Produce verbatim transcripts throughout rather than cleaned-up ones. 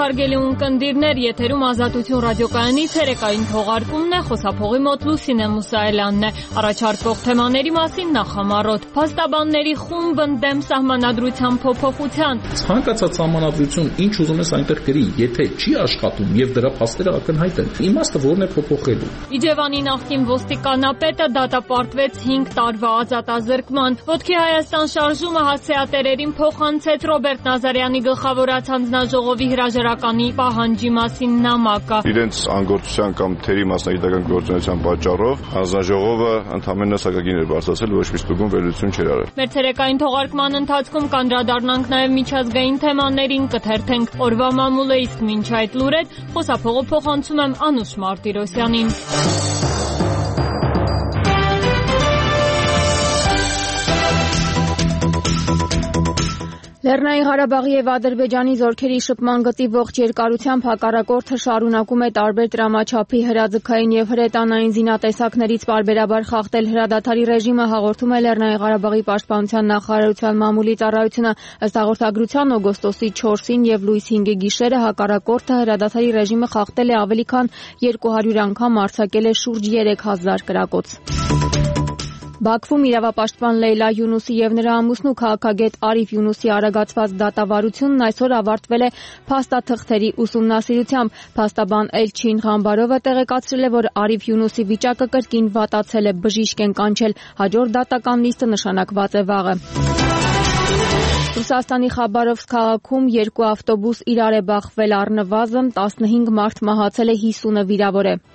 Հարգելի ունկնդիրներ, եթերում Ազատություն ռադիոկայանի ցերեկային թողարկումն է, խոսափողի մոտ Լուսինե Մուսայելյանն է։ Առաջարկվող թեմաների մասին նախամարոտ։ Փաստաբանների խումբ ընդդեմ սահմանադրության փոփոխության։ Ցանկացած սահմանադրություն, ինչ ուզում ես այնտեղ գրի, եթե չի աշխատում եւ դրա փաստերը ակնհայտ են, իմաստը որն է փոփոխելու։ Իջևանի նախկին ոստիկանապետը դատապարտվեց հինգ տարվա ազատազրկման։ Ոտքի Հայաստան շարժումը հասցեատերերին փոխանցեց Ռոբերտ Նազարյանի գլխավորած հանձնաժողովի հրաժարականի պահանջի մասին նամակը։ Իրենց անգործության կամ թերի մասնագիտական գործունեության պատճառով հանձնաժողովը ընդհանրապես սակագին էր բարձրացել, ոչ մի ստուգում վերլուծություն չէր արել։ Մեր ցերեկային թողարկման ընթացքում կանդրադառնանք նաև միջազգային թեմաներին, կթերթենք օրվա մամուլը, իսկ մինչ այդ լուրեր խոսափողը փոխանցում եմ Անուշ Մարտիրոսյանին։ Լեռնային Ղարաբաղի եւ Ադրբեջանի զորքերի շփման գծի ողջ երկարությամբ հակառակորդը շարունակում է տարբեր տրամաչափի հրաձգային եւ հրետանային զինատեսակներից պարբերաբար խախտել հրադադարի ռեժիմը, հաղորդում է Լեռնային Ղարաբաղի պաշտպանության նախարարության մամուլի ծառայությունը։ Ըստ հաղորդագրության օգոստոսի չորսին եւ լույս հինգի գիշերը հակառակորդը հրադադարի ռեժիմը խախտել է ավելի քան երկու հարյուր անգամ, արձակել է շուրջ երեք հազար կրակոց։ Բաքվում իրավապաշտպան Լեյլա Յունուսի եւ նրա ամուսնու քաղաքագետ Արիֆ Յունուսի արագացված դատավարությունն այսօր ավարտվել է փաստաթղթերի ուսումնասիրությամբ։ Փաստաբան Էլչին Ղամբարովը տեղեկացրել է, որ Արիֆ Յունուսի վիճակը կրկին վատացել է, բժիշկ են կանչել, հաջորդ դատական նիստը նշանակված է վաղը։ Ռուսաստանի Խաբարովսկ քաղաքում երկու ավտոբուս իրար է բախվել, առնվազն տասնհինգ մարդ մահացել է, հիսունը վիրավոր է։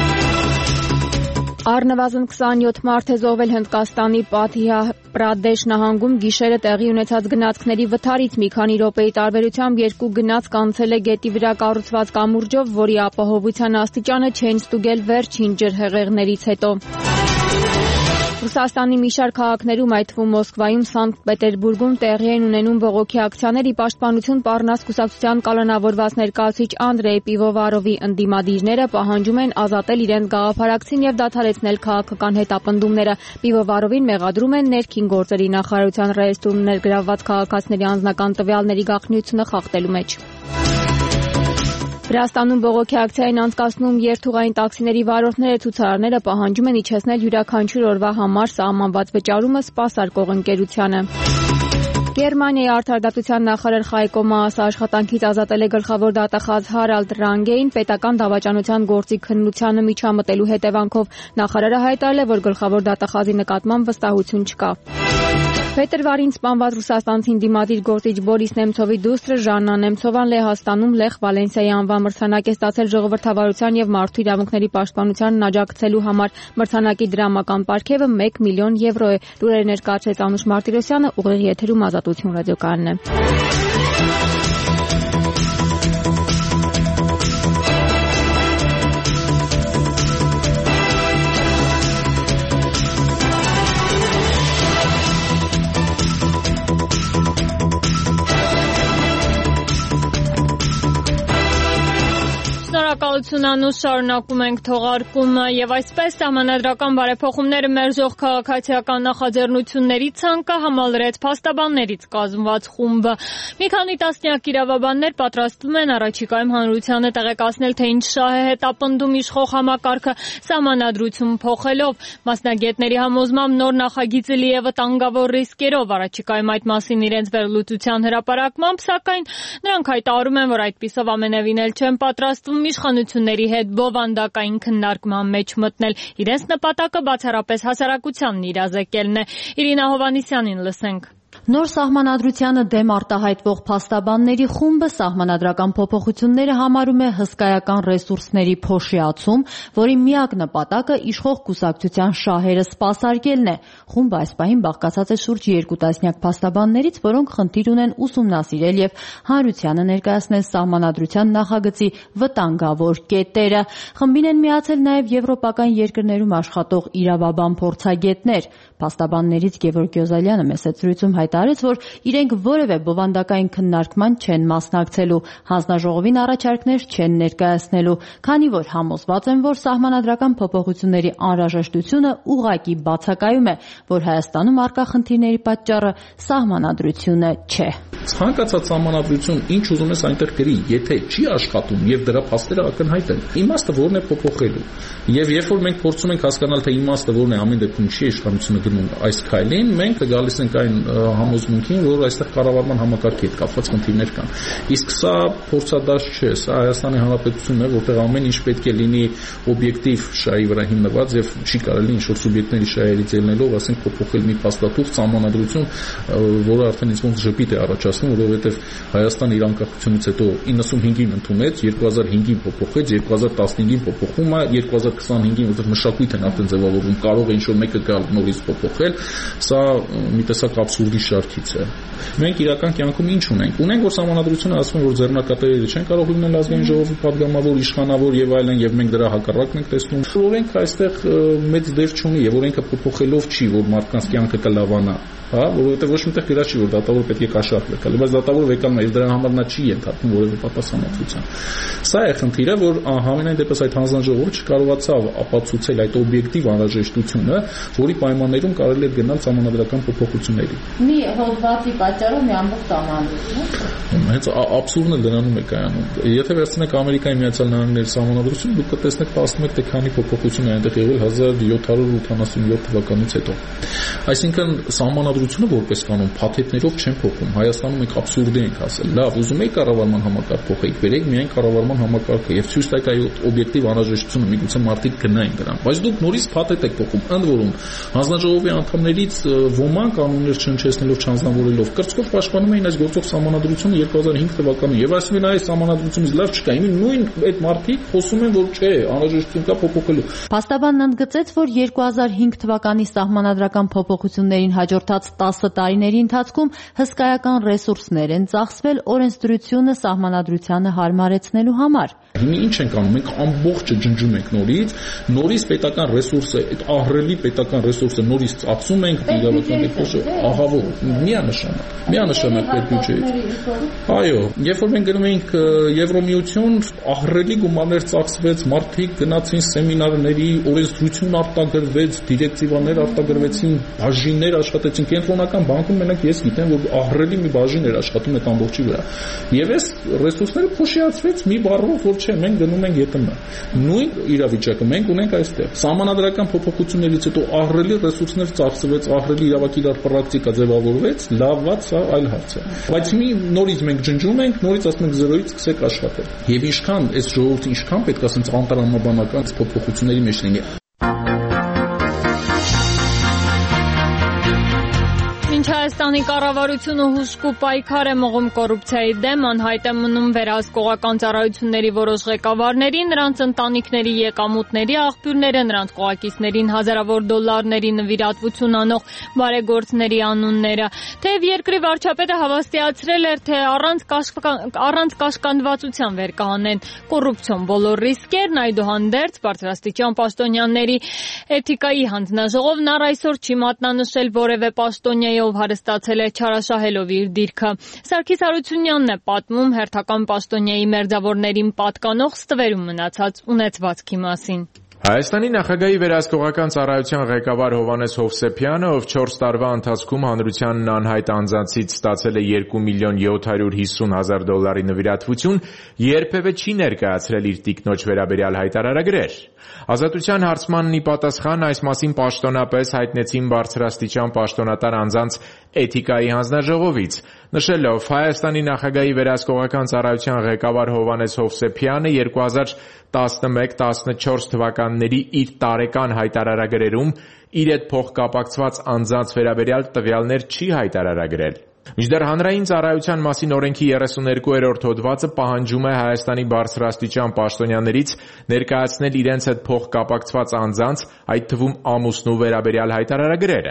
Առնվազն քսանյոթ մարդ է զոհվել Հնդկաստանի Պատհիա Պրադեշ նահանգում գիշերը տեղի ունեցած գնացքների վթարից։ Մի քանի րոպեի տարբերությամբ երկու գնացք անցել է գետի վրա կառուցված կամուրջով, որի ապահովության աստիճանը չեն ստուգել վերջին ջրհեղեղներից հետո։ Ռուսաստանի մի շարք քաղաքներում, այդ թվում Մոսկվայում, Սանկտ Պետերբուրգում տեղի են ունենում բողոքի ակցիաներ։ Ի պաշտպանություն Պառնաս կուսակցության կալանավորված ներկայացուցիչ Անդրեյ Պիվովարովի ընդդիմադիրները պահանջում են ազատել իրենց գաղափարակցին եւ դադարեցնել քաղաքական հետապնդումները։ Պիվովարովին մեղադրում են ներքին գործերի նախարարության ռեեստրում ներգրավված քաղաքացիների անձնական տվյալների գաղտնիությունը խախտելու մեջ։ Վրաստանում բողոքի ակցիա են անցկացնում երթուղային տաքսիների վարորդները, ցուցարարները պահանջում են իջեցնել յուրաքանչյուր օրվա համար սահմանված վճարումը սպասարկող ընկերությանը։ Գերմանիայի արդարադատության նախարար Խայկո Մաասը աշխատանքից ազատել է գլխավոր դատախազ Հարալդ Ռանգեին պետական դավաճանության գործի քննությանը միջամտելու հետևանքով։ Նախարարը հայտարարել է, որ գլխավոր դատախազի նկատմամբ վստահություն չկա։ Փետրվարին սպանված ռուսաստանցի ընդդիմադիր գործիչ Բորիս Նեմցովի դուստրը Ժաննա Նեմցովան Լեհաստանում Լեխ Վալենսիայի անվան մրցանակ է ստացել ժողովրդավարության եւ մարդու իրավունքների պաշտպանությանն աջակցելու համար։ Մրցանակի դրամական պարգևը մեկ միլիոն եվրո է։ Լուրերը ներկայացրեց Անուշ Մարտիրոսյանը, ուղիղ եթերում Ազատություն ռադիոկայանն է։ Շնորհակալություն Անուշ, շարունակում ենք թողարկումը եւ այսպես սահմանադրական բարեփոխումները մերժող քաղաքացիական նախաձեռնությունների ցանկը համալրեց փաստաբաններից կազմված խումբը։ Մի քանի տասնյակ իրավաբաններ պատրաստվում են առաջիկայում հանրությանը տեղեկացնել, թե ինչ շահ է հետապնդում իշխող համակարգը սահմանադրություն փոխելով։ Մասնագետների համոզմամբ նոր նախագիծը լի է վտանգավոր ռիսկերով։ Առաջիկայում այդ մասին իրենց վերլուծության հրապարակմամբ, սակայն նրանք հայտարարում են, որ այդպիսով ամենևին էլ չեն պատրաստվում իշխանությունների հետ բովանդակային քննարկման մեջ մտնել։ Իրենց նպատակը բացառապես հասարակությանն իրազեկելն է։ Իրինա Հովանիսյանին լսենք։ Նոր սահմանադրությանը դեմ արտահայտվող փաստաբանների խումբը սահմանադրական փոփոխությունները համարում է հսկայական ռեսուրսների փոշիացում, որի միակ նպատակը իշխող կուսակցության շահերը սպասարկելն է։ Խումբը այս պահին բաղկացած է շուրջ երկու տասնյակ փաստաբաններից, որոնք խնդիր ունեն ուսումնասիրել եւ հանրությանը ներկայացնել սահմանադրության նախագծի վտանգավոր կետերը։ Խմբին են միացել նաեւ եվրոպական երկրներում աշխատող իրավաբան փորձագետներ։ Փաստաբաններից Գևորգ Գյոզալյանը մեծ զրույցում հայտ հայտարարեց, որ իրենք որևէ բովանդակային քննարկման չեն մասնակցելու, հանձնաժողովին առաջարկներ չեն ներկայացնելու, քանի որ համոզված են, որ սահմանադրական փոփոխությունների անհրաժեշտությունը ուղղակի բացակայում է, որ Հայաստանում առկա խնդիրների պատճառը սահմանադրությունը չէ։ Ցանկացած սահմանադրություն ինչ ուզում ես այնտեղ գրի, եթե չի աշխատում եւ դրա փաստերը ակնհայտ են, իմաստը որն է փոփոխելու։ Եվ երբ որ մենք փորձում ենք հասկանալ, թե իմաստը որն է, ամեն դեպքում չի իշխանությունը գնում այս քայլին, մենք գալիս ենք այն համոզմունքին, որ այստեղ կառավարման համակարգի հետ կապված խնդիրներ կան։ Իսկ սա փորձադաշտ չէ, սա Հայաստանի Հանրապետությունն է, որտեղ ամեն ինչ պետք է լինի օբյեկտիվ շահի վրա հիմնված եւ չի կարելի ինչ-որ սուբյեկտների շահերից ելնելով, ասենք, փոփոխել մի փաստաթուղթ, սահմանադրություն, որը արդեն ինձ մոտ ժպիտ է առաջացնում, որովհետեւ Հայաստանը իր անկախությունից հետո իննսունհինգին ընդունեց, երկու հազար հինգին փոփոխեց, երկու հազար տասնհինգին փոփոխում է, երկու հազար քսանհինգին որտեղ մշակույթ են արդեն ձևավորվում, կարող է ինչ-որ մեկը գալ նորից փոփոխել, սա մի տեսակ աբսուրդի շարքից է։ Մենք իրական կյանքում ինչ ունենք։ Ունենք, որ սահմանադրությունը ասում է, որ ձեռնարկատերերը չեն կարող լինել ազգային ժողովի падգամավոր, իշխանավոր եւ այլն, եւ մենք դրա հակառակն ենք տեսնում։ Օրենքը այստեղ մեծ դեր չունի եւ օրենքը փոփոխելով չի, որ մարդկանց կյանքը կլավանա, հա, որովհետեւ ոչ միտեղ գրած չի, որ դատավորը պետք է կաշառք լքել, բայց դատավորը վեկանում է, դրա համար նա չի ենթարկվում որևէ պատասխանատվության։ Սա է խնդիրը, որ համենայն դեպս այդ հանձնաժողովը չկարողացավ ապացուցել այդ օբյեկտիվ անհրաժեշտությունը, որի պայմաններում կարելի է գնալ սահմանադրական փոփոխությունների։ Մի հոդվածի պատճառով մի ամբողջ սահմանադրություն։ Հենց աբսուրդն է դրանում է կայանում։ Եթե վերցնենք Ամերիկայի Միացյալ Նահանգների սահմանադրությունը, դուք կտեսնեք տասնմեկ թե քանի փոփոխություն է այնտեղ եղել հազար յոթ հարյուր ութանասունյոթ թվականից հետո։ Այսինքն սահմանադրությունը որպես կանոն փաթեթներով չեն փոխում։ Հայաստանում մենք աբսուրդի ենք հասել։ Լավ, ուզում եք կառավարման համակարգ փոխեք, բերեք միայն կառավարման համակարգը եւ ցույց տայք այդ օբյեկտիվ անհրաժեշտությունը, միգուցե մարդիկ գնային դրան։ Բայց դուք նորից փաթեթ եք փոխում, ընդ որում հանձնաժողովի անդամներից ոմանք կանոններ չհնչեցնելով, չանձնավորելով կրծքով պաշտպանում էին այս գործող սահմանադրությունը երկու հազար հինգ թվականին եւ ասում են այս սահմանադրությունից լավ չկա։ Իմի նույն այդ մարդիկ խոսում են, որ չէ, անհրաժեշտություն կա փոփոխելու։ Փաստաբանն ընդգծեց, որ երկու հազար հինգ թվականի սահմանադրական փոփոխություններին հաջորդած տասը տարիների ընթացքում հսկայական ռեսուրսներ են ծախսվել օրենսդրությունը սահմանադրությանը հարմարեցնելու համար։ Հիմա ինչ ենք անում, մենք ամբողջը ջնջում ենք նորից, նորից պետական ռեսուրսը, այդ ահռելի պետական ռեսուրսը նորից ծախսում ենք իրավական դեպքերը, ահավոր, միանշանակ, միանշանակ պետբյուջեից։ Այո, երբ որ մենք գնում էինք Եվրոմիություն, ահռելի գումարներ ծախսվեց, մարդիկ գնացին սեմինարների, օրենսդրություն արտագրվեց, դիրեկտիվաներ արտագրվեցին, բաժիններ աշխատեցին, կենտրոնական բանկում մենակ ես գիտեմ, որ ահռելի մի բաժին էր աշխատում այդ ամբողջի վրա։ Եվ այս ռեսուրսները փոշիացվեց մի բառով, որ չէ, մենք գնում ենք ԵՏՄ։ Նույն իրավիճակը մենք ունենք այստեղ։ Սահմանադրական փոփոխություններից հետո ահռելի ռեսուրսներ ծախսվեց, ահռելի իրավական պրակտիկա ձևավորվեց, լավված սա այլ հարց է։ Բայց մի նորից մենք ջնջում ենք, նորից ասում ենք զրոյից սկսեք աշխատել։ Եվ ինչքան այս ժողովուրդը ինչքան պետք է ասենց անտրամաբանական փոփոխությունների մեջ լինի։ Հայաստանի կառավարությունը հուժկու պայքար է մղում կոռուպցիայի դեմ, անհայտ է մնում վերահսկողական ծառայությունների որոշ ղեկավարների, նրանց ընտանիքների եկամուտների աղբյուրները, նրանց կողակիցներին հազարավոր դոլարների նվիրատվություն անող բարեգործների անունները։ Թեև երկրի վարչապետը հավաստիացրել էր, թե առանց առանց կաշկանդվածության վեր կհանեն կոռուպցիոն բոլոր ռիսկերն, այդուհանդերձ բարձրաստիճան պաշտոնյաների էթիկայի հանձնաժողովն առ այսօր չի մատնանշել որևէ պաշտոնյայով հարստացել է չարաշահելով իր դիրքը։ Սարգիս Հարությունյանն է պատմում հերթական պաշտոնյայի մերձավորներին պատկանող ստվերում մնացած ունեցվածքի մասին։ Հայաստանի նախագահի վերահսկողական ծառայության ղեկավար Հովհաննես Հովսեփյանը, ով չորս տարվա ընթացքում հանրությանն անհայտ անձանցից ստացել է երկու միլիոն յոթ հարյուր հիսուն հազար դոլարի նվիրատվություն, երբևէ չի ներկայացրել իր տիկնոջ վերաբերյալ հայտարարագրեր։ Ազատության հարցմանն ի պատասխան այս մասին պաշտոնապես հայտնեցին բարձրաստիճան պաշտոնատար անձանց էթիկայի հանձնաժողովից, նշելով Հայաստանի նախագահի վերահսկողական ծառայության ղեկավար Հովհաննես Հովսեփյանը երկու հազար տասնմեկ տասնչորս թվականների իր տարեկան հայտարարագրերում իր հետ փոխկապակցված անձանց վերաբերյալ տվյալներ չի հայտարարագրել։ Մինչդեռ հանրային ծառայության մասին օրենքի երեսուներկուերորդ հոդվածը պահանջում է Հայաստանի բարձրաստիճան պաշտոնյաներից ներկայացնել իրենց հետ փոխկապակցված անձանց, այդ թվում ամուսնու վերաբերյալ հայտարարագրերը։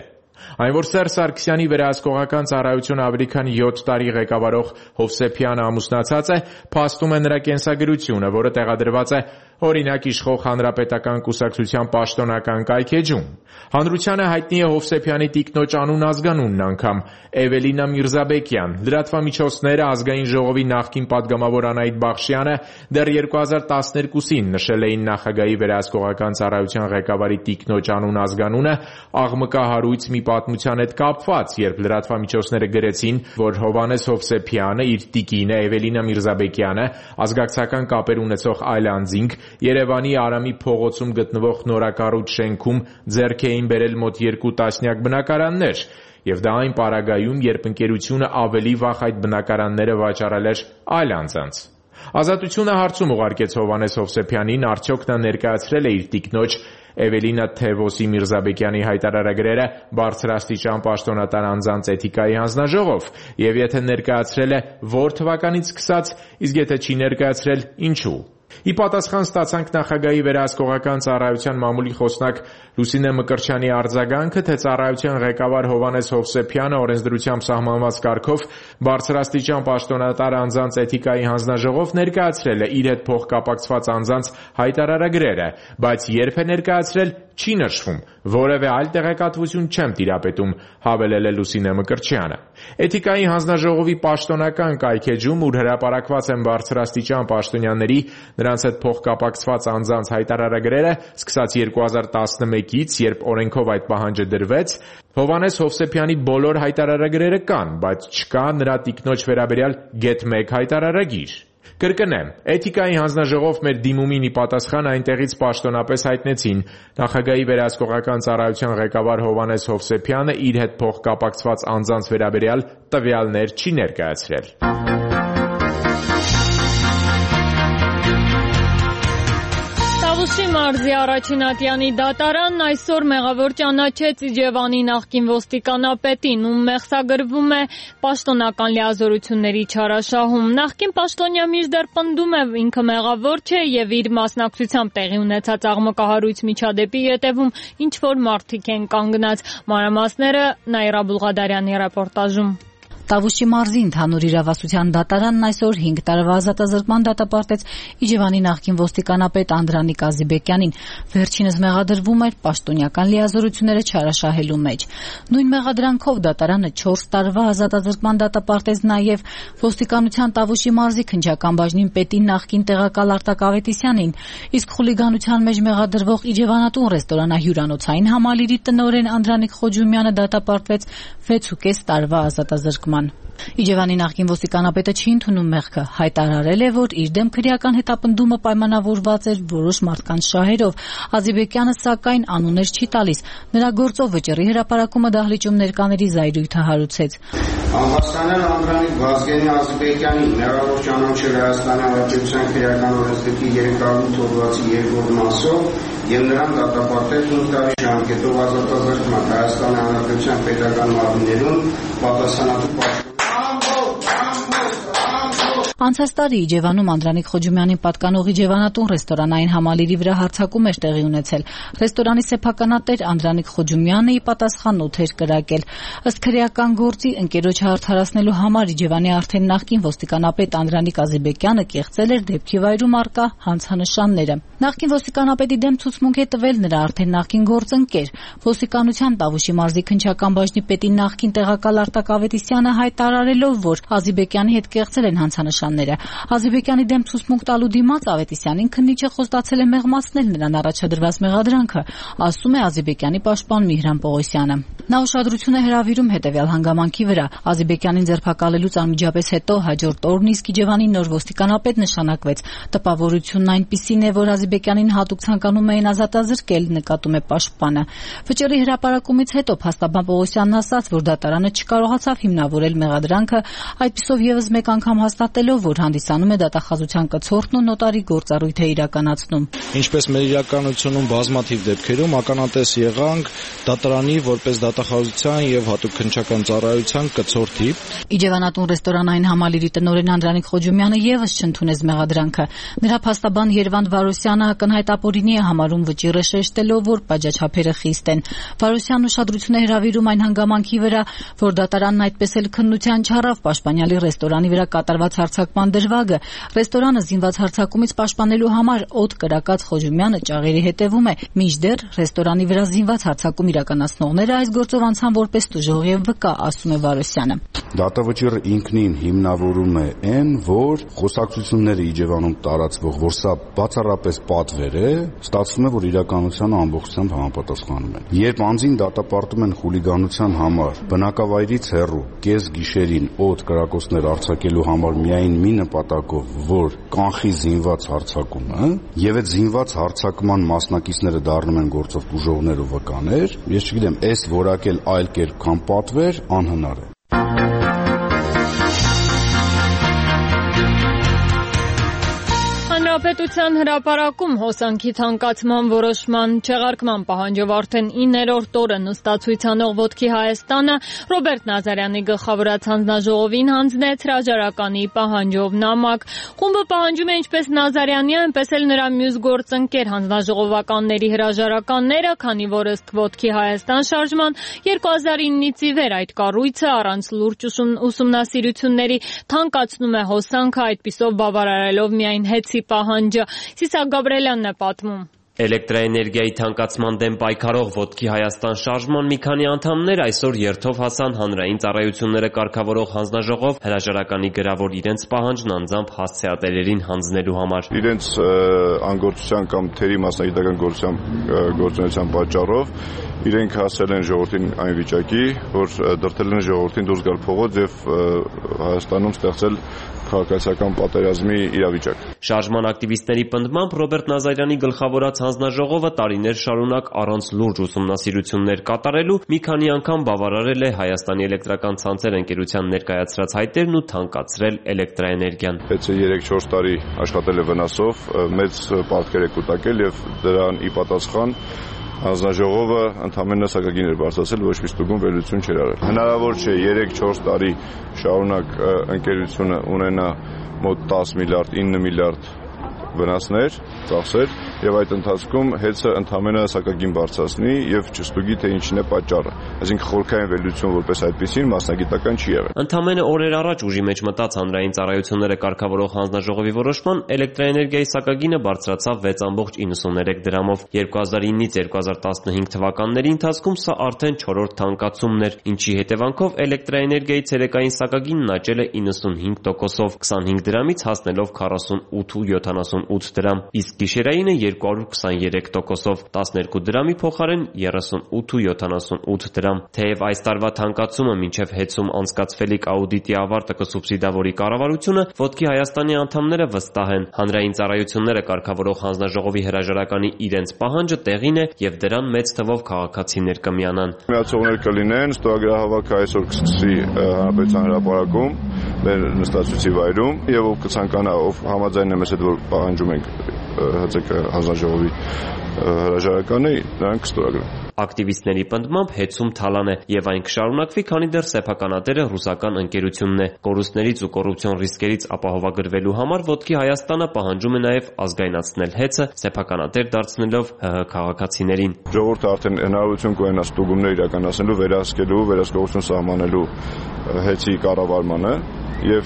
Այն որ Սերժ Սարգսյանի վերահսկողական ծառայությունը ավելի քան յոթ տարի ղեկավարող Հովսեփյանը ամուսնացած է, փաստում է նրա կենսագրությունը, որը տեղադրված է օրինակ իշխող Հանրապետական կուսակցության պաշտոնական կայքէջում։ Հանրությանը հայտնի է Հովսեփյանի տիկնոջ անուն ազգանունն անգամ՝ Էվելինա Միրզաբեկյան։ Լրատվամիջոցները Ազգային ժողովի նախկին պատգամավոր Անահիտ Բախշյանը դեռ երկու հազար տասներկուսին նշել էին նախագահի վերահսկողական ծառայության ղեկավարի տիկնոջ անուն ազգանունը աղմկահարույց մի պատմության հետ կապված, երբ լրատվամիջոցները գրեցին, որ Հովհաննես Հովսեփյանը, իր տիկինը Էվելինա Միրզաբեկյանը, ազգակցական կապեր ունեցող այլ անձինք Երևանի Արամի փողոցում գտնվող նորակառույց շենքում ձեռք էին բերել մոտ երկու տասնյակ բնակարաններ, եւ դա այն պարագայում, երբ ընկերությունը ավելի վաղ այդ բնակարանները վաճառել էր այլ անձանց։ Ազատությունը հարցում ուղարկեց Հովհաննես Հովսեփյանին, արդյոք նա ներկայացրել է իր տիկնոջ Էվելինա Թևոսի Միրզաբեկյանի հայտարարագրերը բարձրաստիճան պաշտոնատար անձանց էթիկայի հանձնաժողով, եւ եթե ներկայացրել է, որ թվականից սկսած, իսկ եթե չի ներկայացրել, ինչու։ Ի պատասխան ստացանք նախագահի վերահսկողական ծառայության մամուլի խոսնակ Լուսինե Մկրտչյանի արձագանքը, թե ծառայության ղեկավար Հովհաննես Հովսեփյանը օրենսդրությամբ սահմանված կարգով բարձրաստիճան պաշտոնատար անձանց էթիկայի հանձնաժողով ներկայացրել է իր հետ փոխկապակցված անձանց հայտարարագրերը, բայց երբ է ներկայացրել, չի նշվում, որևէ այլ տեղեկատվություն չեմ տիրապետում, հավելել է Լուսինե Մկրտչյանը։ Էթիկայի հանձնաժողովի պաշտոնական կայքէջում, ուր հրապարակված են բարձրաստիճան պաշտոնյաների, նրանց հետ փոխկապակցված անձանց հայտարարագրերը, սկսած երկու հազար տասնմեկից, երբ օրենքով այդ պահանջը դրվեց, Հովհաննես Հովսեփյանի բոլոր հայտարարագրերը կան, բայց չկա նրա տիկնոջ վերաբերյալ գեթ մեկ հայտարարագիր։ Կրկնեմ, Էթիկայի հանձնաժողով մեր դիմումին ի պատասխան այնտեղից պաշտոնապես հայտնեցին նախագահի վերահսկողական ծառայության ղեկավար Հովհաննես Հովսեփյանը իր հետ փոխկապակցված անձանց վերաբերյալ տվյալներ չի ներկայացրել։ Տավուշի մարզի Առաջինատյանի դատարանն այսօր մեղավոր ճանաչեց Իջևանի նախկին ոստիկանապետին, ում մեղսագրվում է պաշտոնական լիազորությունների չարաշահում։ Նախկին պաշտոնյա մինչդեռ պնդում է ինքը մեղավոր չէ եւ իր մասնակցությամբ տեղի ունեցած աղմկահարույց միջադեպի ետևում ինչ որ մարդիկ են կանգնած։ Մանրամասները Նաիրա Բուլղադարյանի ռեպորտաժում։ Տավուշի մարզի ընդհանուր իրավասության դատարանն այսօր հինգ տարվա ազատազրկման դատապարտեց Իջևանի նախկին ոստիկանապետ Անդրանիկ Ազիբեկյանին։ Վերջինս մեղադրվում էր պաշտոնյական լիազորությունները չարաշահելու մեջ։ Նույն մեղադրանքով դատարանը չորս տարվա ազատազրկման դատապարտեց նաև ոստիկանության Տավուշի մարզի քննչական բաժնին պետի նախկին տեղակալ Արտակ Ավետիսյանին, իսկ խուլիգանության մեջ մեղադրվող Իջևանատուն ռեստորանահյուրանոցային համալիրի տնօրեն Անդրանիկ Խոջումյանը դատապարտվեց վեցուկես տարվա ազատազրկման։ Իջևանի նախկին ոստիկանապետը չի ընդունում մեղքը, հայտարարել է, որ իր դեմ քրեական հետապնդումը պայմանավորված էր որոշ մարդկանց շահերով։ Ազիբեկյանը սակայն անուններ չի տալիս։ Նրա գործով վճռի հրապարակումը դահլիճում ներկաների զայրույթը հարուցեց։ Անհասկանալ Անդրանիկ Վազգենի Ազիբեկյանի մեղավոր ճանաչել Հայաստանի Հանրապետության քրեական օրենսգրքի երեք հարյուր հոդվածի երկրորդ մասով եւ նրան դատապարտել հինգ տարի ժամկետով ազատազրկման Հայաստանի Հանրապետության պետական մարմիններում պատասխանատու պաշտոնյա։ Անցած տարի Իջևանում Անդրանիկ Խոջումյանին պատկանող Իջևանատուն ռեստորանային համալիրի վրա հարձակում էր տեղի ունեցել։ Ռեստորանի սեփականատեր Անդրանիկ Խոջումյանը ի պատասխան օդ էր կրակել։ Ըստ քրեական գործի ընկերոջը արդարացնելու համար Իջևանի արդեն նախկին ոստիկանապետ Անդրանիկ Ազիբեկյանը կեղծել էր դեպքի վայրում առկա հանցանշանները։ Նախկին ոստիկանապետի դեմ ցուցմունք է տվել նրա արդեն նախկին գործընկեր։ Ոստիկանության Տավուշի մարզի քննչական բաժնի պետի նախկին տեղակալ Արտակ Ավետիսյանը հայտարարելով, որ Ազիբեկյանի հետ կեղծել են հանցանշանները։ Ազիբեկյանի դեմ ցուցմունք տալու դիմաց Ավետիսյանին քննիչը խոստացել է մեղմացնել նրան առաջադրված մեղադրանքը, ասում է Ազիբեկյանի պաշտպան Միհրան Պողոսյանը։ Նա ուշադրություն է հրավիրում հետևյալ հանգամանքի վրա։ Ազիբեկյանին ձերբակալելուց անմիջապես հետո հաջորդ օրն իսկ Իջևանի նոր ոստիկանապետ նշանակվեց։ Տպավորությունն այնպիսին է, որ Ազիբեկյանին հատուկ ցանկանում էին ազատազրկել, նկատում է պաշտպանը։ Վճռի հրապարակումից հետո փաստաբան Պողոսյանն ասաց, որ դատարանը չկարողացավ հիմնավորել մեղադրանքը, այդպիսով եւս մեկ անգամ հաստատելով, որ հանդիսանում է դատախազության կցորդն ու նոտարի գործառույթ է իրականացնում։ Ինչպես մեր իրականությունում բազմաթիվ դեպքերում ականատես եղանք դատարանի որպես դատախազության եւ հատուկ քննչական ծառայության կցորդի։ Իջևանատուն ռեստորանային համալիրի տնօրեն Անդրանիկ Խոջումյանը եւս չընդունեց մեղադրանքը։ Նրա փաստաբան Երվանդ Վարոսյանը Վարդանյանը ակնհայտ ապօրինի է համարում վճիռը շեշտելով, որ պատժաչափերը խիստ են։ Վարոսյանն ուշադրություն է հրավիրում այն հանգամանքի վրա, որ դատարանն այդպես էլ քննության չառավ Պաշտպանյալի ռեստորանի վրա կատարված հարձակման դրվագը։ Ռեստորանը զինված հարձակումից պաշտպանելու համար օդ կրակած Խոջումյանը ճաղերի հետևում է։ Մինչդեռ ռեստորանի վրա զինված հարձակում իրականացնողները այս գործով անցան որպես տուժող եւ վկա, ասում է Վարոսյանը։ Դատավճիռը ինքնին հիմնավորում է այն, որ խոսակցությունները Իջևանում տարածվող, որ սա բացառապես պատվեր է, ստացվում է, որ իրականությանը ամբողջությամբ համապատասխանում են։ Երբ անձին դատապարտում են խուլիգանության համար, բնակավայրից հեռու, կես գիշերին օդ կրակոցներ արձակելու համար միայն մի նպատակով, որ կանխի զինված հարձակումը, եւ այդ զինված հարձակման մասնակիցները դառնում են գործով տուժողներ ու վկաներ, ես չգիտեմ, այս որակել այլ կերպ քան պատվեր անհնար է։ Հանրապետության հրապարակում հոսանքի թանկացման որոշման չեղարկման պահանջով արդեն իններորդ օրը նստացույց անող Ոտքի Հայաստանը Ռոբերտ Նազարյանի գլխավորած հանձնաժողովին հանձնեց հրաժարականի պահանջով նամակ։ Խումբը պահանջում է ինչպես Նազարյանի, այնպես էլ նրա մյուս գործընկեր հանձնաժողովականների հրաժարականները, քանի որ ըստ Ոտքի Հայաստան շարժման երկու հազար իննից ի վեր այդ կառույցը առանց լուրջ ուսումնասիրությունների թանկացնում է հոսանքը, այդպիսով բավարարելով միայն հեծի պահանջը։ Սիսակ Գաբրելյանն է պատմում։ Էլեկտրաէներգիայի թանկացման դեմ պայքարող Ոտքի Հայաստան շարժման մի քանի անդամներ այսօր երթով հասան հանրային ծառայությունները կարգավորող հանձնաժողով հրաժարականի գրավոր իրենց պահանջն անձամբ հասցեատերերին հանձնելու համար։ Իրենց անգործության կամ թերի մասնագիտական գործունեության պատճառով իրենք հասել են ժողովրդին այն վիճակի, որ դրդել են ժողովրդին դուրս գալ փողոց եւ Հայաստանում ստեղծել քաղաքացիական պատերազմի իրավիճակ։ Շարժման ակտիվիստների պնդմամբ Ռոբերտ Նազարյանի գլխավորած հանձնաժողովը տարիներ շարունակ առանց լուրջ ուսումնասիրություններ կատարելու մի քանի անգամ բավարարել է Հայաստանի էլեկտրական ցանցեր ընկերության ներկայացրած հայտերն ու թանկացրել էլեկտրաէներգիան։ Պետք է երեք-չորս տարի աշխատել է վնասով, մեծ պարտքեր է կուտակել եւ դրան ի պատասխան հանձնաժողովը ընդամենը սակագին էր բարձրացել, ոչ մի ստուգում վերլուծություն չէր արել։ Հնարավոր չէ երեք-չորս տարի շարունակ ընկերությունը ունենա մոտ տաս միլիարդ, ինը միլիարդ վնասներ, ծախսեր եւ այդ ընթացքում հեծը ընդամենը սակագին բարձրացնի եւ չստուգի թե ինչն է պատճառը։ Այսինքն խորքային վերլուծություն որպես այդպեսին մասնագիտական չի եղել։ Ընդամենը օրեր առաջ ուժի մեջ մտած հանրային ծառայությունները կարգավորող հանձնաժողովի որոշման էլեկտրաէներգիայի սակագինը բարձրացավ վեց կόμma իննսուններեք դրամով։ երկու հազար իննից երկու հազար տասնհինգ թվականների ընթացքում սա արդեն չորրորդ թանկացումն էր, ինչի հետևանքով էլեկտրաէներգիայի ցերեկային սակագինն աճել է իննսունհինգ տոկոսով, քսանհինգ դրամից հասնելով քառասունութ ու յոթանասունութ դրամ, իսկ գիշերայինը երկու հարյուր քսաներեք տոկոսով, տասներկու դրամի փոխարեն երեսունութ ու յոթանասունութ դրամ։ Թեև այս տարվա թանկացումը մինչև հեծում անցկացվելիք աուդիտի ավարտը կսուբսիդավորի կառավարությունը, Ոտքի Հայաստանի անդամները վստահ են, հանրային ծառայությունները կարգավորող հանձնաժողովի հրաժարականի իրենց պահանջը տեղին է եւ դրան մեծ թվով քաղաքացիներ կմիանան։ Միացողներ կլինեն, ստորագրահավաքը այսօր կսկսի Հանրապետության հրապարակում, մեր նստացույցի վայրում, եւ ով կցանկանա, ով համաձայն է մեզ հետ, որ պահանջում ենք ՀԾԿ հանձնաժողովի հրաժարականը, նրանք կստորագրեն։ Ակտիվիստների պնդմամբ հեծում թալան է եւ այն կշարունակվի, քանի դեռ սեփականատերը ռուսական ընկերությունն է։ Կորուստներից ու կոռուպցիոն ռիսկերից ապահովագրվելու համար Ոտքի Հայաստանը պահանջում է նաեւ ազգայնացնել հեծը, սեփականատեր դարձնելով ՀՀ քաղաքացիներին։ Ժողովուրդը արդեն հնարավորություն կունենա ստուգումներ իրականացնելու, վերահսկելու, վերահսկողություն սահմանելու հեծի կառավարմանը եւ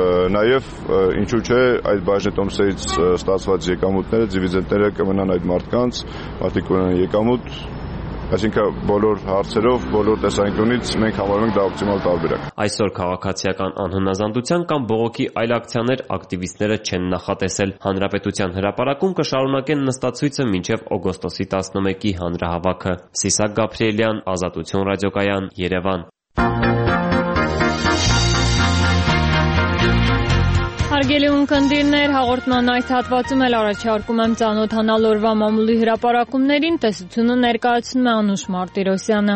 նաեւ ինչու՞ չէ այդ բաժնետոմսերից ստացված եկամուտները, դիվիդենդները կմնան այդ մարդկանց, մարդիկ ունեն եկամուտ, այսինքն բոլոր հարցերով, բոլոր տեսանկյունից մենք համարում ենք դա օպտիմալ տարբերակ։ Այսօր քաղաքացիական անհնազանդության կամ բողոքի այլ ակցիաներ ակտիվիստները չեն նախատեսել։ Հանրապետության հրապարակում կշարունակեն նստացույցը մինչև օգոստոսի տասնմեկի հանրահավաքը։ Սիսակ Գաբրիելյան, Ազատություն ռադիոկայան, Երևան։ Հարգելի ունկնդիրներ, հաղորդման այս հատվածում էլ առաջարկում եմ ծանոթանալ օրվա մամուլի հրապարակումներին, տեսությունը ներկայացնում է Անուշ Մարտիրոսյանը։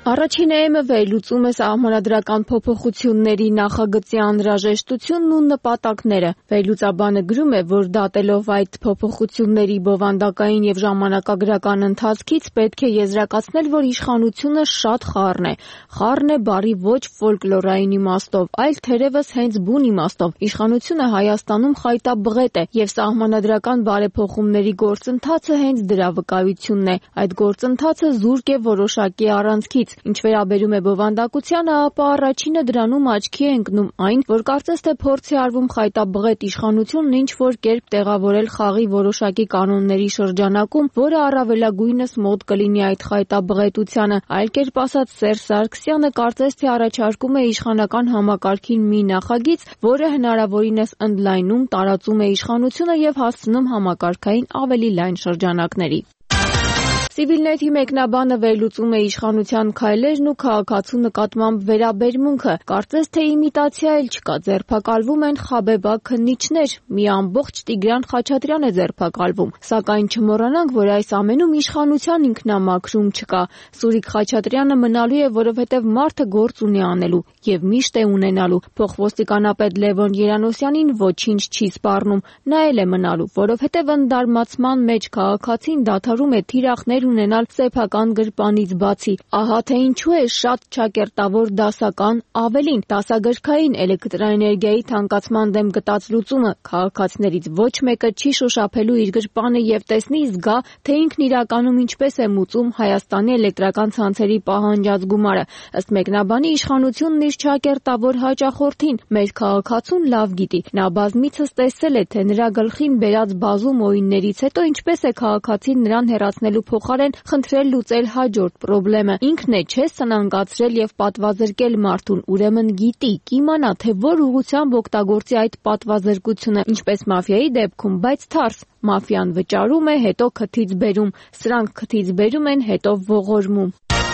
Առաջին էմը վերլուծում է սահմանադրական փոփոխությունների նախագծի անհրաժեշտությունն ու նպատակները։ Վերլուծաբանը գրում է, որ դատելով այդ փոփոխությունների բովանդակային եւ ժամանակագրական ընթացքից պետք է եզրակացնել, որ իշխանությունը շատ խառն է։ Խառն է բառի ոչ ֆոլկլորային իմաստով, այլ թերևս հենց բուն իմաստով։ Իշխանությունը Հայաստանում խայտաբղետ է եւ սահմանադրական բարեփոխումների գործընթացը հենց դրա վկայությունն է։ Այդ գործընթացը զուրկ է որոշակի առանցքից։ Ինչ վերաբերում է բովանդակությանը, ապա առաջինը դրանում աչքի է ընկնում այն, որ կարծես թե փորձ է արվում խայտաբղետ իշխանությունն ինչ-որ կերպ տեղավորել խաղի որոշակի կանոնների շրջանակում, որը առավելագույնս մոտ կլինի այդ խայտաբղետությանը։ Այլ կերպ ասած, Սերժ Սարգսյանը կարծես թե առաջարկում է իշխանական համակարգին մի նախագիծ, որը հնարավորինս ընդլայնում, տարածում է իշխանությունը եւ հասցնում համակարգային ավելի լայն շրջանակների։ Civilnet-ի մեկնաբանը վերլուծում է իշխանության քայլերն ու քաղաքացու նկատմամբ վերաբերմունքը։ Կարծես թե իմիտացիա էլ չկա, ձերբակալվում են խաբեբա քննիչներ, մի ամբողջ Տիգրան Խաչատրյան է ձերբակալվում։ Սակայն չմոռանանք, որ այս ամենում իշխանության ինքնամաքրում չկա։ Սուրիկ Խաչատրյանը մնալու է, որովհետև մարդը գործ ունի անելու եւ միշտ է ունենալու։ Փոխոստիկանապետ Լևոն Երանոսյանին ոչինչ չի սպառնում, նա էլ է մնալու, որովհետև ընդդարմացման մեջ քաղաքացին դադարում է թիրախներ ունենալ սեփական գրպանից բացի։ Ահա թե ինչու է շատ ճակերտավոր դասական, ավելին դասագրքային էլեկտրաէներգիայի թանկացման դեմ գտած լուծումը։ Քաղաքացիներից ոչ մեկը չի շոշափելու իր գրպանը եւ տեսնի զգա, թե ինքն իրականում ինչպես է մուծում Հայաստանի էլեկտրական ցանցերի պահանջած գումարը։ Ըստ մեկնաբանի, իշխանությունն իր ճակերտավոր հաճախորդին մեր քաղաքացուն լավ գիտի։ Նա բազմիցս տեսել է, թե նրա գլխին բերած բազում օիններից հետո ինչպես է քաղաքացին նրան հեռացնելու փոխարեն խնդրել լուծել հաջորդ խնդրեմը։ Ինքն է չէ սնանկացրել եւ պատվազրկել մարդուն, ուրեմն գիտի, կիմանա, թե որ ուղղությամբ օգտագործի այդ պատվազրկությունը, ինչպես մաֆիայի դեպքում, բայց թարս։ Մաֆիան վճարում է, հետո քթից բերում, սրանք քթից բերում են, հետո ողորմում։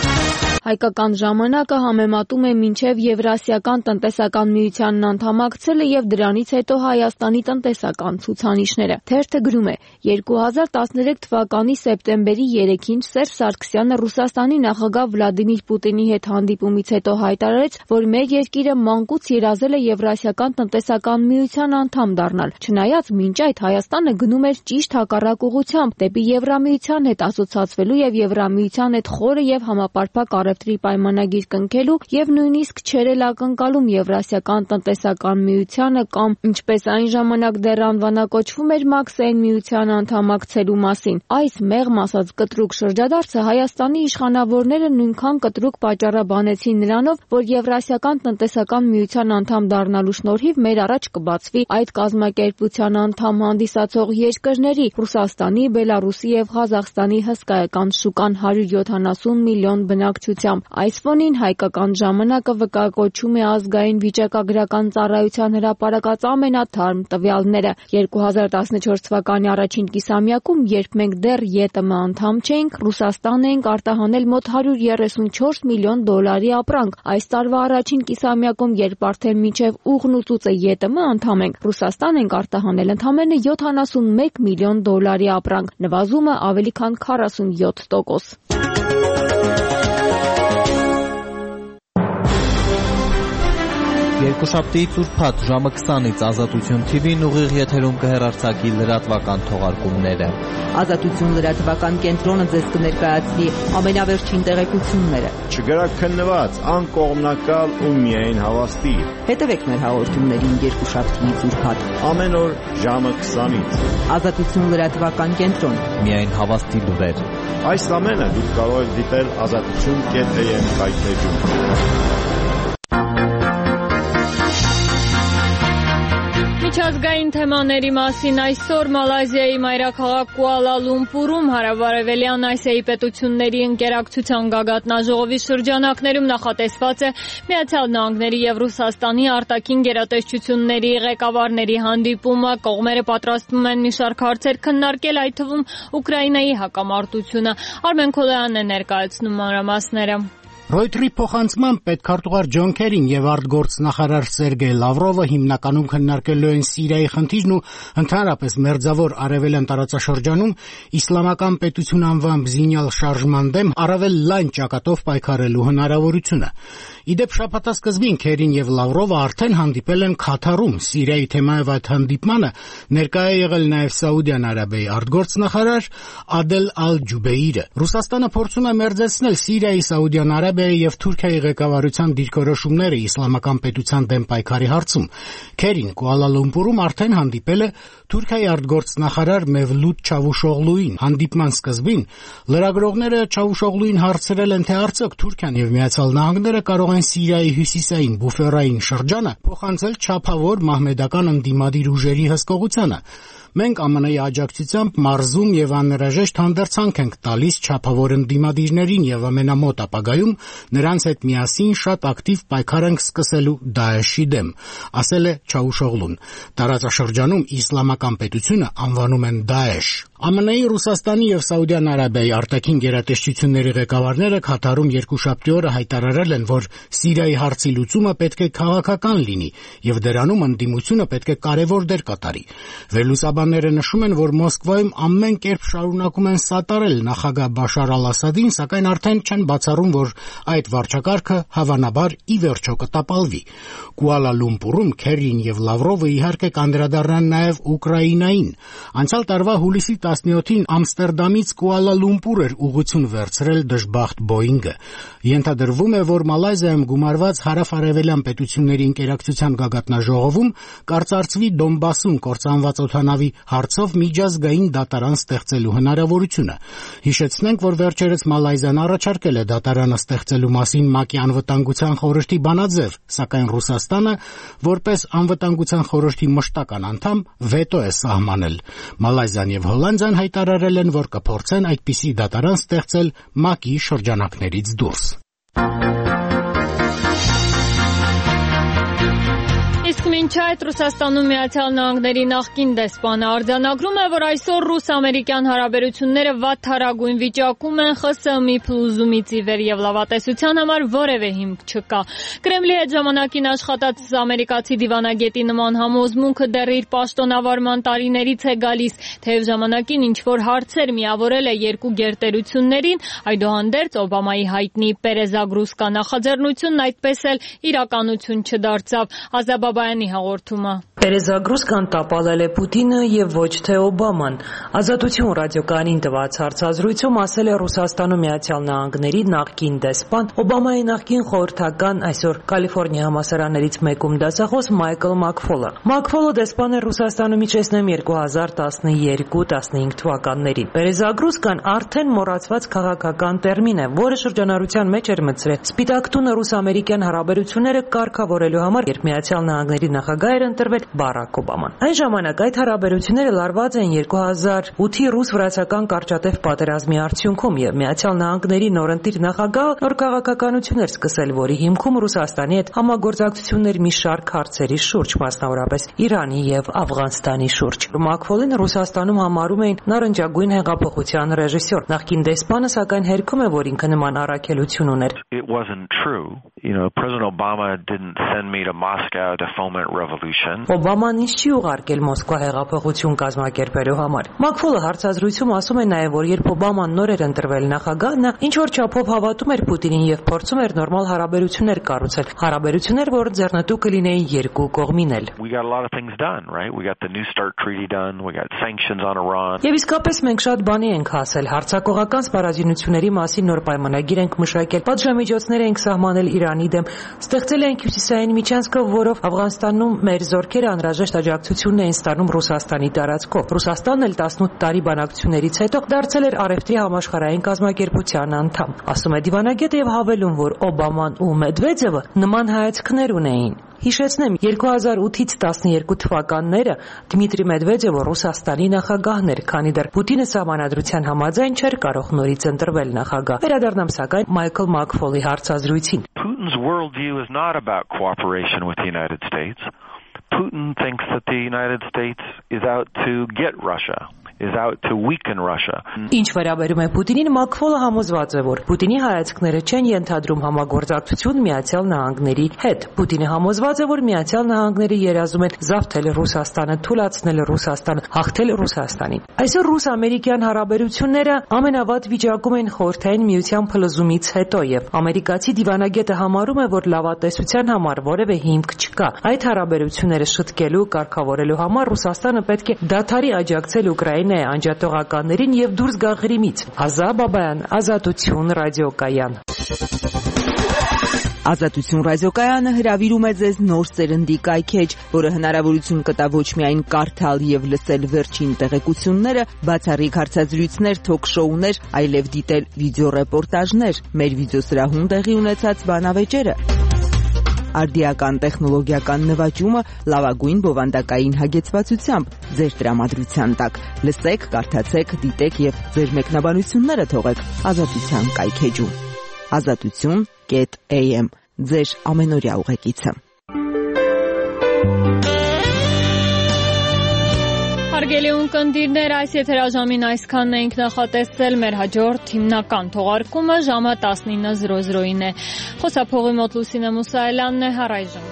Հայկական ժամանակը համեմատում է մինչև Եվրասիական տնտեսական միությանն անդամակցելը եւ դրանից հետո Հայաստանի տնտեսական ցուցանիշները։ Թերթը գրում է. երկու հազար տասներեք թվականի սեպտեմբերի երեքին Սերժ Սարգսյանը Ռուսաստանի նախագահ Վլադիմիր Պուտինի հետ հանդիպումից հետո հայտարարեց, որ մեր երկիրը մանկուց երազել է Եվրասիական տնտեսական միության անդամ դառնալ։ Չնայած մինչ այդ Հայաստանը գնում էր ճիշտ հակառակ ուղղությամբ՝ դեպի Եվրամիության հետ ասոցացվելու եւ Եվրամիության հետ խորը եւ համապարփակ առևտրի պայմանագիր կնքելու եւ նույնիսկ չեր էլ ակնկալում Եվրասիական տնտեսական միությանը կամ, ինչպես այն ժամանակ դեռ անվանակոչվում էր, Մաքսային միության անդամակցելու մասին։ Այս մեղմ ասած կտրուկ շրջադարձը Հայաստանի իշխանավորները նույնքան կտրուկ պատճառաբանեցին նրանով, որ Եվրասիական տնտեսական միության անդամ դառնալու շնորհիվ մեր առաջ կբացվի այդ կազմակերպության անդամ հանդիսացող երկրների՝ Ռուսաստանի, Բելարուսի եւ Ղազախստանի հսկայական շուկան հարյուր յոթանասուն միլիոն բնակչությամբ։ Այս ֆոնին Հայկական ժամանակը վկայակոչում է ազգային վիճակագրական ծառայության հրապարակած ամենաթարմ տվյալները։ երկու հազար տասնչորս թվականի առաջին կիսամյակում, երբ մենք դեռ ԵՏՄ անդամ չէինք, Ռուսաստան էինք արտահանել մոտ հարյուր երեսունչորս միլիոն դոլարի ապրանք։ Այս տարվա առաջին կիսամյակում, երբ արդեն մինչև ուղն ու ծուծը ԵՏՄ անդամ ենք, Ռուսաստան ենք արտահանել ընդամենը յոթանասունմեկ միլիոն դոլարի ապրանք, նվազումը ավելի քան քառասունյոթ տոկոս։ Երկուշաբթիից ուրբաթ ժամը քսանից Ազատություն թի վին ուղիղ եթերում կհեռարձակի լրատվական թողարկումները։ Ազատություն լրատվական կենտրոնը ձեզ կներկայացնի ամենավերջին տեղեկությունները։ Չգրաքննված, անկողմնակալ ու միայն հավաստի։ Հետևեք մեր հաղորդումներին երկուշաբթիից ուրբաթ ամեն օր ժամը քսանից։ Ազատություն լրատվական կենտրոն։ Միայն հավաստի լուրեր։ Այս ամենը դուք կարող եք դիտել ազատություն կետ է եմ կայքեջում։ Միջազգային թեմաների մասին այսօր Մալազիայի մայրաքաղաք Կուալա Լումպուրում հարավարևելյան Ասիայի պետությունների ընկերակցության գագաթնաժողովի շրջանակներում նախատեսված է Միացյալ Նահանգների եւ Ռուսաստանի արտաքին գերատեսչությունների ղեկավարների հանդիպումը։ Կողմերը պատրաստվում են մի շարք հարցեր քննարկել, այդ թվում Ուկրաինայի հակամարտությունը։ Արմեն Քոլոյանն է ներկայացնում մանրամասները։ Ռոյթերի փոխանցմամբ պետքարտուղար Ջոն Քերին եւ արտգործնախարար Սերգեյ Լավրովը հիմնականում քննարկելու են Սիրիայի խնդիրն ու ընդհանրապես մերձավոր արևելյան տարածաշրջանում իսլամական պետություն անվամբ զինյալ շարժման դեմ առավել լայն ճակատով պայքարելու հնարավորությունը։ Իդեպ շաբաթասկզբին Քերին եւ Լավրովը արդեն հանդիպել են Քաթարում։ Սիրիայի թեմայով այդ հանդիպմանը ներկայ է եղել նաեւ Սաուդյան Արաբիայի արտգործնախարար Ադել Ալ-Ջուբեյրը։ Ռուսաստանը փորձում է մերձեցնել Սիրիայի, Սաուդյան Արաբիայի եւ Թուրքիայի ղեկավարության դիրքորոշումները իսլամական պետության դեմ պայքարի հարցում։ Քերին Կուալա Լումպուրում արդեն հանդիպել է Թուրքիայի արտգործնախարար Մևլութ Չավուշօղլուին։ Հանդիպման սկզբին լրագրողները Չավուշօղլուին հարցրել են, թե արդյոք Թուրքիան եւ Միացյալ Նահանգները կարող են Սիրիայի հյուսիսային բուֆերային շրջանը փոխանցել չափավոր մահմեդական ընդդիմադիր ուժերի հսկողությանը։ Մենք ԱՄՆ –ի աջակցությամբ մարզում եւ անհրաժեշտ հանդերձանք ենք տալիս չափավոր ընդդիմադիրներին եւ ամենամոտ ապագայում նրանց հետ միասին շատ ակտիվ պայքար ենք սկսելու Դաեշի դեմ, ասել է Չավուշօղլուն։ Տարածաշրջանում իսլամական պետությունը անվանում են Դաեշ։ ԱՄՆ –ի, Ռուսաստանի եւ Սաուդյան Արաբիայի արտաքին գերատեսչությունների ղեկավարները Քաթարում երկուշաբթի օրը հայտարարել են, որ Սիրիայի հարցի լուծումը պետք է քաղաքական լինի եւ դրանում ընդդիմությունը պետք է կարեւոր դեր կատարի։ Վերլուծաբանները նշում են, որ Մոսկվայում ամեն կերպ շարունակում են սատարել նախագահ Բաշար Ալ-Ասադին, սակայն արդեն չեն բացառում, որ այդ վարչակարգը հավանաբար ի վերջո կտապալվի։ Կուալա Լումպուրում Քերին եւ Լավրովը իհարկե կանդրադառնան նաեւ Ուկրաինային։ Անցյալ տարվա հուլիսի տասնյոթին Ամստերդամից Կուալա Լումպուր էր ուղղություն վերցրել դժբախտ Բոինգը։ Ենթադրվում է, որ Մալայզիայում գումարված հարավ-արևելյան պետությունների ինկերակցության գագաթնաժողովում կարծարծվի Դոնբասում կործանված օդանավի հարցով միջազգային դատարան ստեղծելու հնարավորությունը։ Հիշեցնենք, որ վերջերս Մալայզիան առաջարկել է դատարանը ստեղծելու մասին ՄԱԿ-ի անվտանգության խորհրդի բանաձև, սակայն Ռուսաստանը, որպես անվտանգության խորհրդի մշտական անդամ, վետո է սահմանել։ Մալայզիան եւ Հոլանդիան հայտարարել են, որ կփորձեն այդպիսի դատարան ստեղծել ՄԱԿ-ի շրջանակներից դուրս։ Իսկ մինչ այդ Ռուսաստանում Միացյալ Նահանգների նախկին դեսպանը արձանագրում է, որ այսօր ռուս-ամերիկյան հարաբերությունները վատթարագույն վիճակում են, ԽՍՀՄ-ի փլուզումից ի վեր եւ լավատեսության համար որևէ հիմք չկա։ Կրեմլի հետ ժամանակին աշխատած ամերիկացի դիվանագետի նման համոզմունքը դեռ իր պաշտոնավարման տարիներից է գալիս, թեև ժամանակին ինչ-որ հարցեր միավորել է երկու գերտերություններին, այդուհանդերձ Օբամայի հայտնի Պերեզագրուսկա նախաձեռնությունն այդպես էլ իրականություն չդարձավ։ Ազաբաբայանի հաղորդումը։ Պերեզագրուսկան տապալել է Պուտինը եւ ոչ թե Օբաման։ Ազատություն ռադիոկայանին տված հարցազրույցում ասել է Ռուսաստանում Միացյալ Նահանգների նախկին դեսպան, Օբամայի նախկին խորհրդական, այսօր Կալիֆոռնիա համալսարաններից մեկում դասախոս Մայքլ Մաքֆոլը։ Մաքֆոլը դեսպան է Ռուսաստանում իջեցնում երկու հազար տասնյոթ տասնհինգ թվականներին։ Պերեզագրուսկան արդեն մոռացված քաղաքական տերմին է, որը շրջանառության մեջ էր մտցրել Սպիտակ տունը ռուս-ամերիկյան հարաբերությունները կարգավորելու համար, երբ Միացյալ Նահանգների նախագահ էր ընտրվել Բարակ Օբաման։ Այն ժամանակ այդ հարաբերությունները լարված են երկու հազար ութի ռուս-վրացական կարճատև պատերազմի արդյունքում եւ Միացյալ Նահանգների նորընտիր նախագահը նոր քաղաքականություն էր սկսել, որի հիմքում Ռուսաստանի հետ համագործակցություններ մի շարք հարցերի շուրջ, մասնավորապես Իրանի եւ Աֆղանստանի շուրջ։ Մաքֆոլին Ռուսաստանում համարում էին նարնջագույն հեղափոխության ռեժիսոր։ Նախկին դեսպանը սակայն հերքում է, որ ինքը նման առաքելություն ուներ։ It wasn't true. You know, President Obama didn't send me to Moscow to foment revolution. Օբաման ինձ չի ուղարկել Մոսկվա հեղափոխություն կազմակերպելու համար։ Մաքֆոլը հարցազրույցում ասում է նաև, որ երբ Օբաման նոր էր ընտրվել նախագահ, նա ինչ որ չափով հավատում էր Պուտինին եւ փորձում էր նորմալ հարաբերություններ կառուցել, հարաբերություններ, որ ձեռնտու կլինեին երկու կողմին էլ։ We got a lot of things done, right? We got the New START treaty done, we got sanctions on Iran. Եվ իսկապես մենք շատ բանի ենք հասել, հարձակողական սպառազինությունների մասին նոր պայմանագիր ենք մշակել, պատժամիջոցներ ենք սահմանել Իրանի դեմ, ստեղծել ենք հյուսիսային միջանցքը, որով Աֆղանստանում մեր զորքերը անհրաժեշտ աջակցությունն էին ստանում Ռուսաստանի տարածքով։ Ռուսաստանն էլ տասնութ տարի բանակցություններից հետո դարձել էր Արևտրի համաշխարհային կազմակերպության անդամ։ Ասում է դիվանագետը եւ հավելում, որ Օբաման ու Մեդվեդևը նման հայացքներ ունեին։ Հիշեցնեմ, երկու հազար ութից տասնյոթ թվականները Դմիտրի Մեդվեդևը Ռուսաստանի նախագահն էր, քանի դեռ Պուտինը սահմանադրության համաձայն չէր կարող նորից ընտրվել նախագահ։ Վերադառնամ սակայն Մայքլ Մաքֆոլի հարցազրույցին։ Putin's worldview is not about cooperation with the United States. Putin thinks that the United States is out to get Russia. is out to weaken Russia. Ինչ վերաբերում է Պուտինին, Մակֆոլը համոզված է, որ Պուտինի հայացքները չեն ենթադրում համագործակցություն Միացյալ Նահանգների հետ։ Պուտինը համոզված է, որ Միացյալ Նահանգները երազում են զավթել Ռուսաստանը, թուլացնել Ռուսաստանը, հաղթել Ռուսաստանին։ Այսօր ռուս-ամերիկյան հարաբերությունները ամենավատ վիճակում են Խորհրդային Միության փլուզումից հետո եւ ամերիկացի դիվանագետը համարում է, որ լավատեսության համար որևէ հիմք չկա։ Այդ հարաբերությունները շտկելու, կարգավորելու համար Ռուսաստանը պետք է դադարի աջակցել Ուկրաինայի անջատողականներին եւ դուրս գա Ղրիմից։ Ազա Բաբայան, Ազատություն ռադիոկայան։ Ազատություն ռադիոկայանը հրավիրում է ձեզ նոր սերնդի կայքեջ, որը հնարավորություն կտա ոչ միայն կարդալ եւ լսել վերջին տեղեկությունները, բացառիկ հարցազրույցներ, թոք-շոուներ, այլև դիտել վիդեոռեպորտաժներ, մեր վիդեոսրահում տեղի ունեցած բանավեճերը, արդիական տեխնոլոգիական նվաճումը լավագույն բովանդակային հագեցվածությամբ ձեր տրամադրության տակ։ Լսեք, կարդացեք, դիտեք եւ ձեր մեկնաբանությունները թողեք Ազատության կայքեջում։ Ազատություն A M ձեր ամենօրյա ուղեկիցը։ Հարգելի ունկնդիրներ, այս եթերաժամին այսքանն էինք նախատեսել, մեր հաջորդ հիմնական թողարկումը ժամը տասնինը զրո զրոին է։ Խոսափողի մոտ Լուսինե Մուսայելյանն է, առայժմ